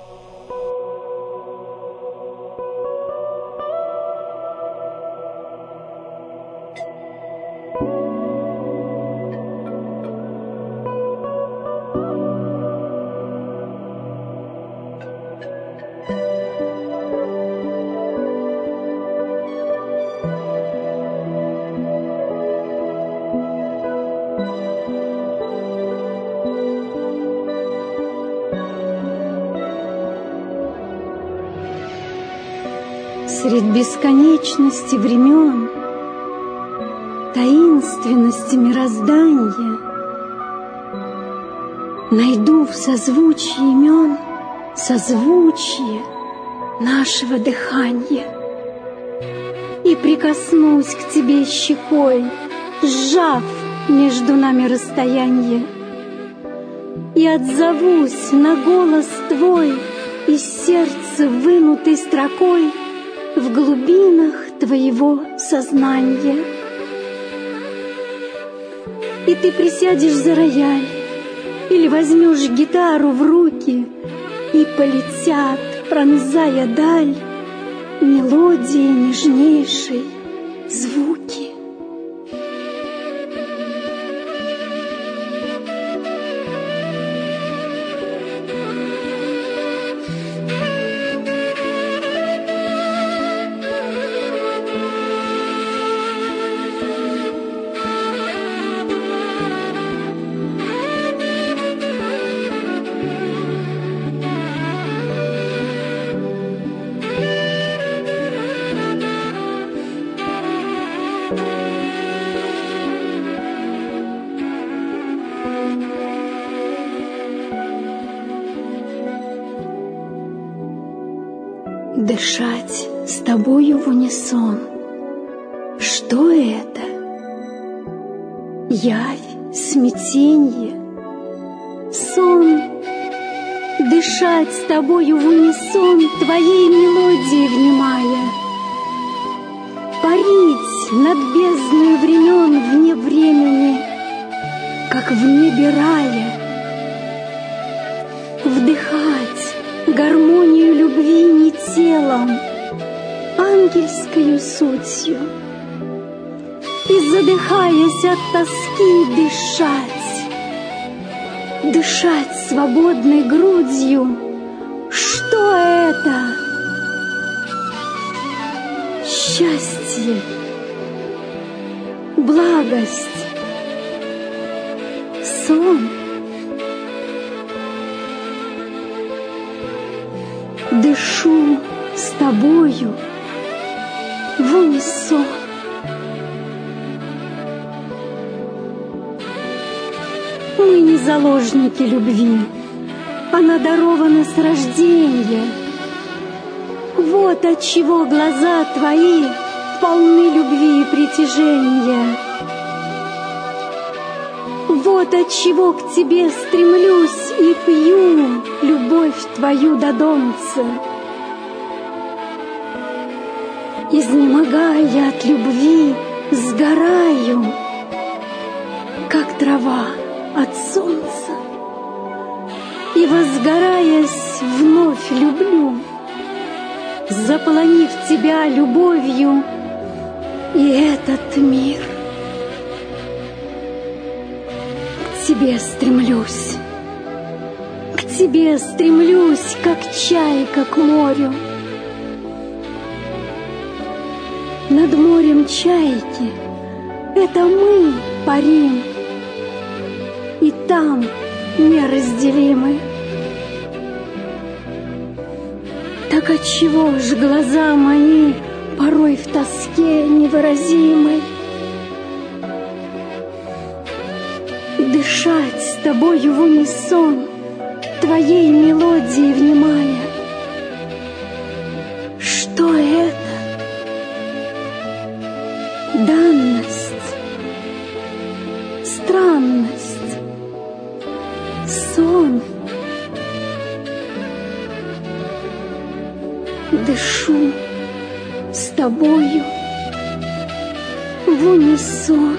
Средь бесконечности времен, таинственности мироздания, найду в созвучии имен созвучие нашего дыхания и прикоснусь к тебе щекой, сжав между нами расстояние, и отзовусь на голос твой из сердца вынутой строкой в глубинах твоего сознания. И ты присядешь за рояль или возьмешь гитару в руки, и полетят, пронзая даль, мелодии нежнейшей, звуки. Дышать с тобою в унисон. Что это? Явь, смятенье, сон. Дышать с тобою в унисон, твоей мелодии внимая. Парить над бездной времен вне времени, как в небе рая, вдыхать гармонию любви не телом, ангельскою сутью, и, задыхаясь от тоски, дышать, дышать свободной грудью. Что это? Счастье, благость, сон. Дышу с тобою в унисон. Мы не заложники любви, она дарована с рождения. Вот отчего глаза твои полны любви и притяжения. Вот отчего к тебе стремлюсь и пью любовь твою до донца. Изнемогая от любви, сгораю, как трава от солнца, и, возгораясь, вновь люблю, заполонив тебя любовью и этот мир. К тебе стремлюсь, к тебе стремлюсь, как чайка к морю. Над морем чайки это мы парим, и там неразделимы. Так отчего ж глаза мои порой в тоске невыразимой? Дышать с тобою в унисон, твоей мелодии внимая. Что это? Данность, странность, сон. Дышу с тобою в унисон.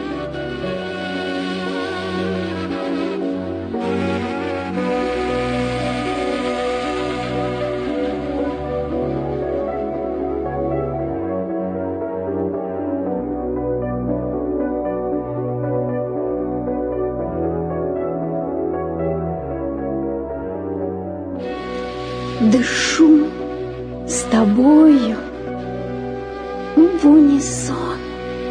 Дышу с тобою в унисон.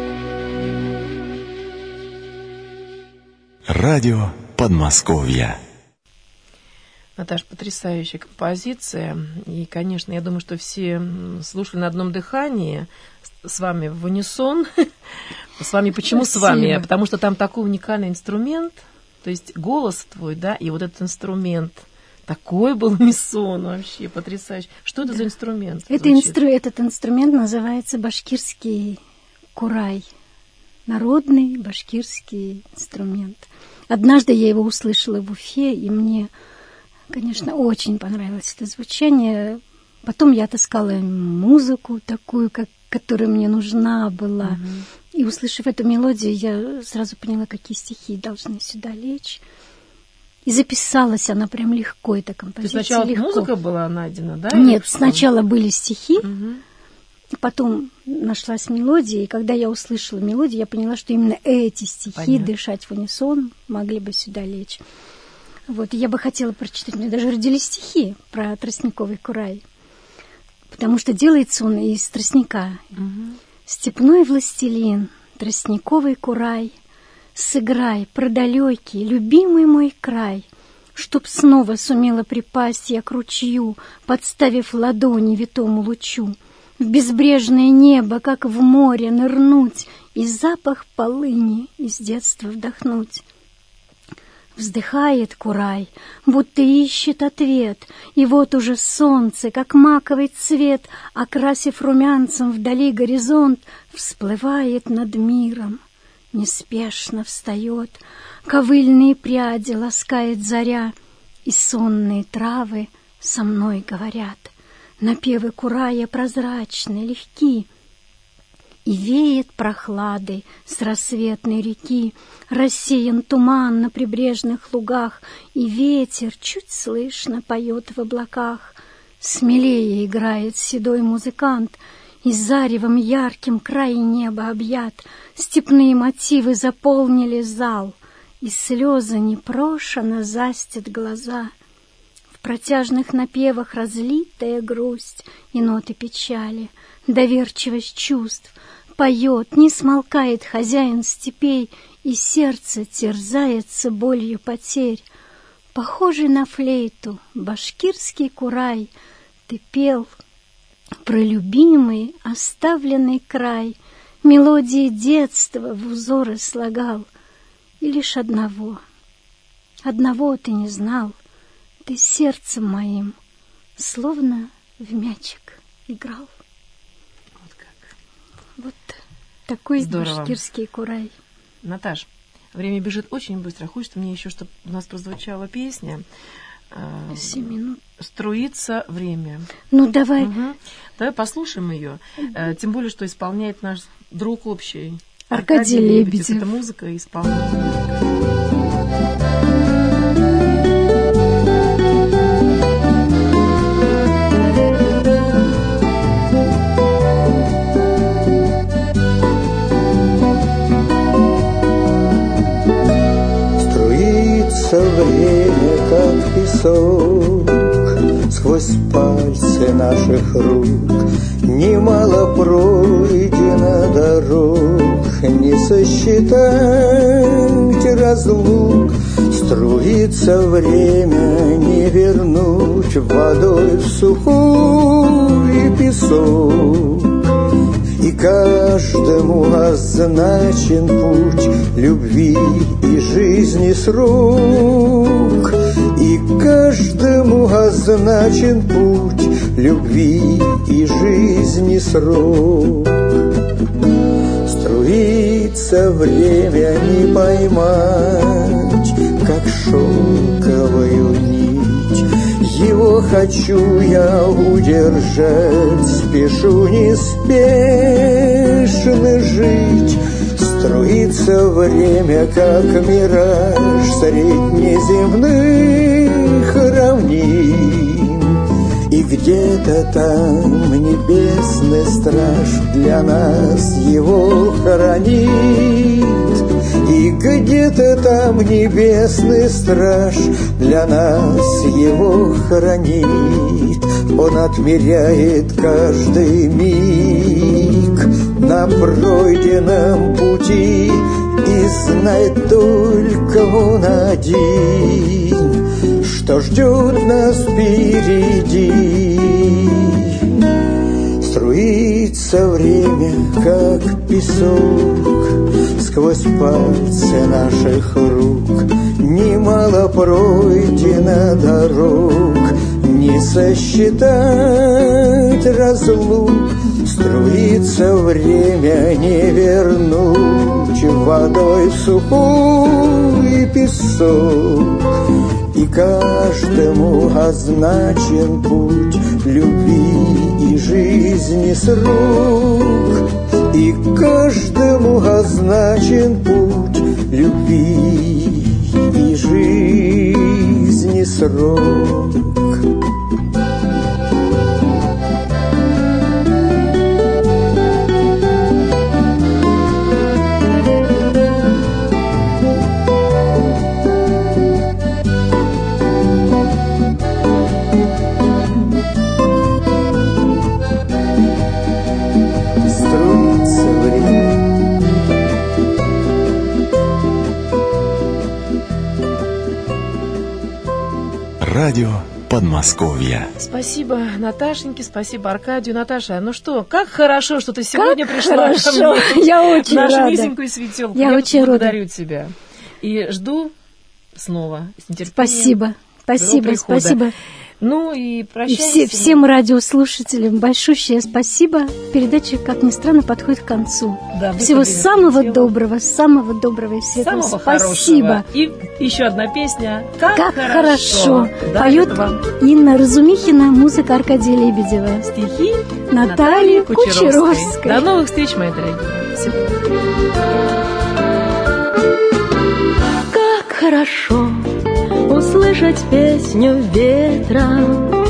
Радио Подмосковья. Наташа, потрясающая композиция. И, конечно, я думаю, что все слушали на одном дыхании с вами в унисон. С вами почему с вами? Потому что там такой уникальный инструмент. То есть голос твой, да, и вот этот инструмент. Такой был унисон вообще потрясающий. Что это да. за инструмент? Это инстру... Этот инструмент называется башкирский курай. Народный башкирский инструмент. Однажды я его услышала в Уфе, и мне, конечно, очень понравилось это звучание. Потом я отыскала музыку такую, как, которая мне нужна была. Угу. И, услышав эту мелодию, я сразу поняла, какие стихи должны сюда лечь. И записалась она прям легко, эта композиция. То есть сначала легко. Музыка была найдена, да? Нет, сначала были стихи, угу. потом нашлась мелодия, и когда я услышала мелодию, я поняла, что именно эти стихи, Понятно. Дышать в унисон, могли бы сюда лечь. Вот, и я бы хотела прочитать, мне даже родились стихи про тростниковый курай, потому что делается он из тростника. Угу. Степной властелин, тростниковый курай, сыграй про далекий, любимый мой край, чтоб снова сумела припасть я к ручью, подставив ладони витому лучу, в безбрежное небо, как в море, нырнуть и запах полыни из детства вдохнуть. Вздыхает курай, будто ищет ответ, и вот уже солнце, как маковый цвет, окрасив румянцем вдали горизонт, всплывает над миром. Неспешно встает, ковыльные пряди ласкает заря, и сонные травы со мной говорят. Напевы курая прозрачны, легки, И веет прохладой с рассветной реки, рассеян туман на прибрежных лугах, и ветер чуть слышно поет в облаках. Смелее играет седой музыкант, и заревом ярким край неба объят. Степные мотивы заполнили зал, и слезы непрошено застят глаза. В протяжных напевах разлитая грусть и ноты печали, доверчивость чувств. Поет, не смолкает хозяин степей, и сердце терзается болью потерь. Похожий на флейту башкирский курай, ты пел про любимый оставленный край, мелодии детства в узоры слагал. И лишь одного, одного ты не знал, ты сердцем моим словно в мячик играл. Вот как. Вот такой Здорово. Башкирский курай. Наташ, время бежит очень быстро. Хочется мне еще, чтобы у нас прозвучала песня. Семь минут. «Струится время». Ну, давай. Угу. Давай послушаем ее. Тем более, что исполняет наш друг общий Аркадий, Аркадий Лебедев. Это музыка и исполнение. Время, как песок, сквозь пальцы наших рук. Немало пройдено дорог, не сосчитать разлук. Струится время, не вернуть водой в сухой песок. И каждому означен путь любви и жизни срок. И каждому означен путь любви и жизни срок. Струится время, не поймать, как шелковую нить. Его хочу я удержать, спешу неспешно жить. Струится время, как мираж среднеземных равнин. И где-то там небесный страж для нас его хранит. И где-то там небесный страж для нас его хранит. Он отмеряет каждый миг на пройденном пути, и знает только он один, что ждет нас впереди. Струится время, как песок, сквозь пальцы наших рук. Немало пройдено дорог, не сосчитать разлук. Струится время, не вернуть водой в сухой песок. И каждому означен путь любви и жизни срок. И каждому означен путь любви и жизни срок. Радио Подмосковья. Спасибо Наташеньке, спасибо Аркадию. Наташа, ну что, как хорошо, что ты сегодня как пришла хорошо. ко мне. Я очень нашу рада. низенькую светелку. Я, Я очень благодарю рада. тебя. И жду снова с нетерпением. Спасибо. Спасибо, спасибо. Ну и прощаемся. И все, всем радиослушателям большущее спасибо. Передача, как ни странно, подходит к концу. Да, всего самого доброго, самого доброго и светлого. Самого спасибо. Хорошего. И еще одна песня. Как, как хорошо. хорошо. Поет Инна Разумихина, музыка Аркадия Лебедева. Стихи Натальи Кучеровской. Кучеровской. До новых встреч, мои дорогие. Всего. Как хорошо услышать песню ветра,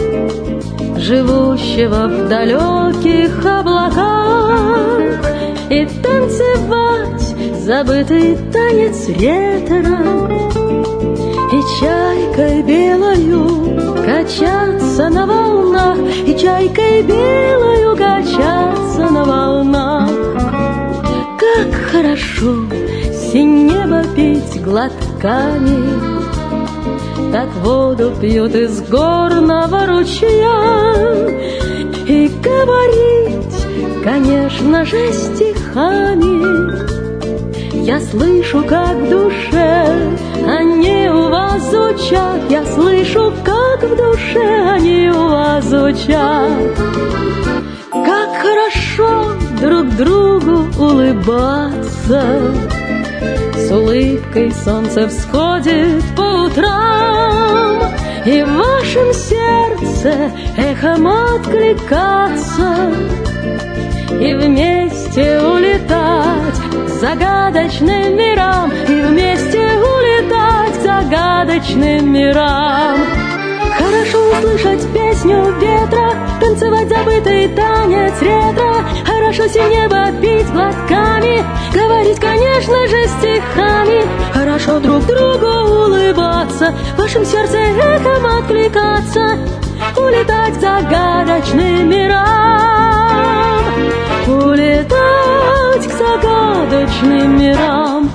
живущего в далеких облаках, и танцевать забытый танец ретро, и чайкой белою качаться на волнах, и чайкой белою качаться на волнах. Как хорошо синь небо пить глотками, так воду пьют из горного ручья, и говорить, конечно же, стихами. Я слышу, как в душе они у вас звучат, я слышу, как в душе они у вас звучат. Как хорошо друг другу улыбаться, с улыбкой солнце всходит по утрам, и в вашем сердце эхом откликаться, и вместе улетать к загадочным мирам, и вместе улетать к загадочным мирам. Хорошо услышать песню ветра, танцевать забытый танец ретро, хорошо синь небо пить глотками, говорить, конечно же, стихами. Хорошо друг другу улыбаться, в вашем сердце эхом откликаться, улетать к загадочным мирам, улетать к загадочным мирам.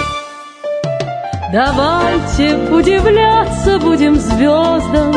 Давайте удивляться будем звездам,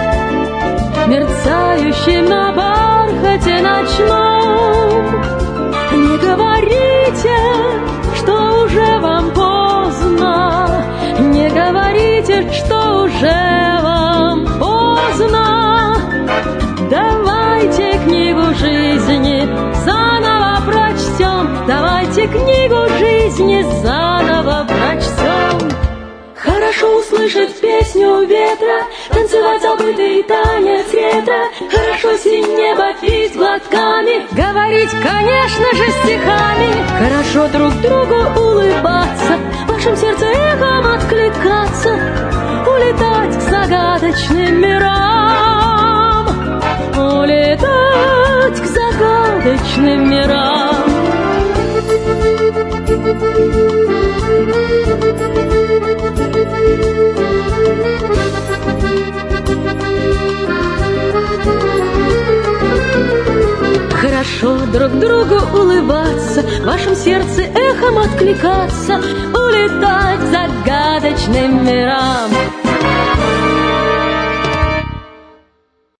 мерцающим на бархате ночном. Не говорите, что уже вам поздно, не говорите, что уже вам поздно. Давайте книгу жизни заново прочтем, давайте книгу жизни заново прочтем. Хорошо услышать песню ветра, танцевать забытый танец ретро, хорошо синь небо пить глотками, говорить, конечно же, стихами. Хорошо друг другу улыбаться, в вашем сердце эхом откликаться, улетать к загадочным мирам, улетать к загадочным мирам. Хорошо друг другу улыбаться, в вашем сердце эхом откликаться, улетать к загадочным мирам.